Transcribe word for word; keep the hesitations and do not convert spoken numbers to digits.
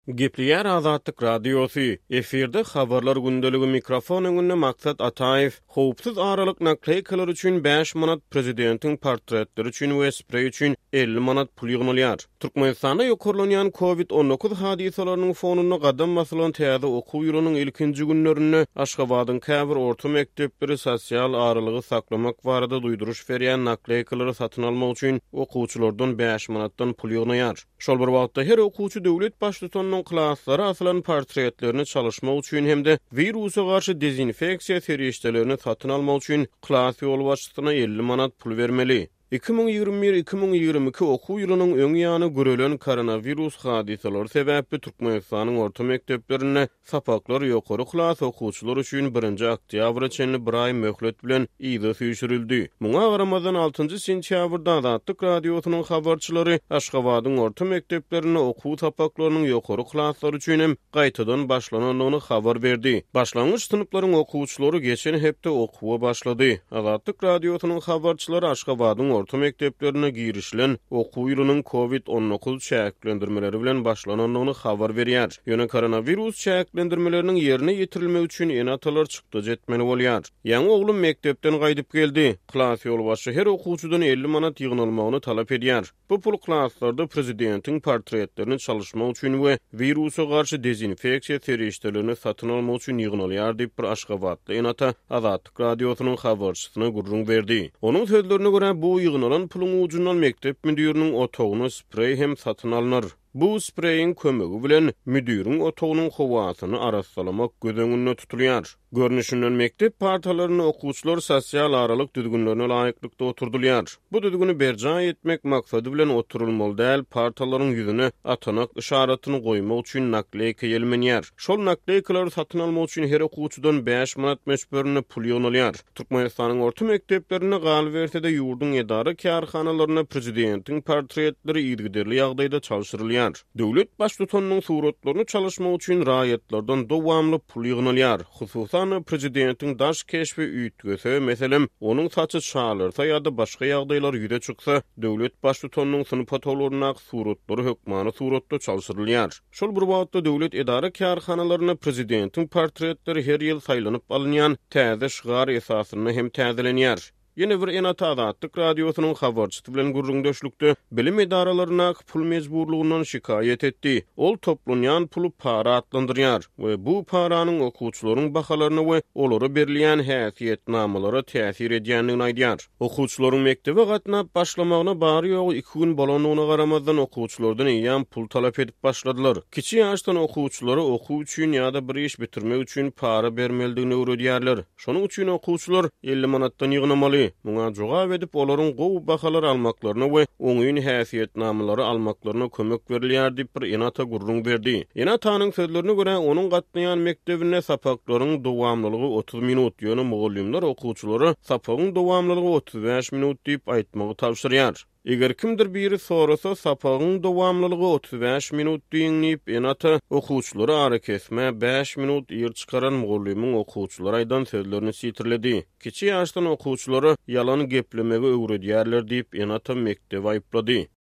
Gepliýär Azatlyk Radiosu. Eferde habarlar gündeligi mikrofon öňünde maksat Ataýew, howpsuz aralyk nakleykalar üçin beş manat, prezidentiň portretleri üçin we sprey üçin elli manat pul ýygnalýar. Türkmenistanda ýokurlanýan covid on dokuz hadisalarynyň fonuna gadam basylan täze okuw ýylynyň ilkinji günlerini Aşgabatyň käbir orta mekdepleri sosial aralygy saklamak barada duýduruş berýän nakleykalary satyn almak üçin okuwçylardan beş manatdan pul ýygnalýar. Şol bir wagtda her okuwçy döwlet başlygynyň klasslara asylan portretlerini çalışmak üçin hemde virusa garşy dezinfeksiýa serişdelerini satyn almak üçin klass ýol başlygyna elli manat pul bermeli. iki bin ýygrimi bir iki bin ýygrimi iki okuw ýylynyň öň ýany görelen koronavirus hadisalary sebäpli Türkmenistanyň orta mekdeplerine sapaklar ýokary klass okuwçylar üçin birinji oktýabra çenli bir ay möhlet bilen ýygy süýşürildi. Muňa garamazdan altynjy sentýabrda Azatlyk Radiosynyň habarçylary Aşgabatyň orta mekdeplerine okuw sapaklarynyň ýokary klasslary üçin hem gaýtadan başlananyny habar berdi. Başlangyç sınıflaryň okuwçylary geçen hepde okuwa başlady. Azatlyk Radiosynyň habarçylary Aşgabatyň orta mekdeplerine girişlen okuw ýylynyň covid on dokuz çäklendirmeleri bilen başlananyny habar berýär. Ýöne koronavirus çäklendirmeleriniň ýerine ýetirilmek üçin enatalar çykdy jetmeli bolýar. Ýaňy oglum mekdepden gaýdyp geldi. Klass ýolbaşy her okuwçydan elli manat ýygnalmagyny talap edýär. Bu pul klasslarda prezidentiň portretlerini çalışmak üçin we virusa garşy dezinfeksiýa serişdelerini satyn almak üçin ýygnalýar diýip bir Aşgabatly enata Azatlyk Radiosynyň habarçysyna gurrun berdi. Onuň sözlerine görä bu ýygnalan puluň ujundan mektep müdiriniň otagyna sprey hem satyn alynır. Bu spreyin kömegi bilen müdiriň otagynyň howasyny araslamak gözeňinde tutulýar. Görnüşinden mektep partalaryny okuwçylar sosial aralyk düzgünlerine laýyklykda oturdylýar. Bu düzgüni berja etmek maksady bilen oturulmaly däl, partalaryň ýüzüne atanak işaratyny goýmak üçin nakleyka ýelmenýär. Şol nakleykalary satyn almak üçin her okuwçydan beş manat meşberine pul ýygnalýar. Türkmenistanyň orta mekdeplerine galyp berse-de ýurdun edara kärhanalaryna prezidentiň portretleri ýygyderli ýagdaýda çalşyrylýar. Döwlet başlygynyň suratlaryny çalışmak üçin raýatlardan dowamly pul ýygnalýar. Hususan prezidentiň daş keşfi üýtgese, meselem onuň saçy çalyrsa ýa-da başga ýagdaýlar ýüze çyksa, döwlet başlygynyň sınıf otoglaryna suratlary hökmany suratda çalşyrylýar. Şol bir wagtda döwlet edara kärhanalaryna prezidentiň portretleri her ýyl saýlanyp alynýan täze şygar esasyna hem täzelenýär. Yine bir enata Azatlyk Radiosynyň habarçysy bilen gurrundaşlykda bilim edaralaryna pul mejburlugynyň şikaýet etdi. Ol toplanýan pulu para atlandyrýar we bu paranyň okuwçylaryň bahalaryna we olara berilýän häsiýetnamalara täsir edýändigini aýdýar. Okuwçylaryň mektebe gatnap başlamagyna bary ýogy iki gün bolanyna garamazdan okuwçylardan ýan pul talap edip başladylar. Kiçi ýaşdan okuwçylary okuw üçin ýa-da bir iş bitirmek üçin para bermeligini öwredýärler. Şonuň üçin okuwçylar elli manatdan ýygnamaly. Muňa jogap edip olaryň gowy bahalar almaklaryna we oňyň häsiýetnamalary almaklaryna kömek berilýär diýip bir enata gurrun berdi. Enatanyň sözlerine görä onuň gatnaýan mektebine sapaklaryň dowamlylygy otuz minut, ýöne mugallimler okuwçylary sapagyň dowamlylygy otuz beş minut diýip aýtmagy tapşyrýar. Eger kimdir biri sorasa sapagyň dowamlylygy otuz beş minut diýip enata okuwçylary ara kesme beş minut ýer çykaran mugallimyň okuwçylary aýdan sözlerini sitirledi. Kiçi ýaşdan okuwçylary ýalan geplemegi öwredýärler diýip enata mektep aýplady.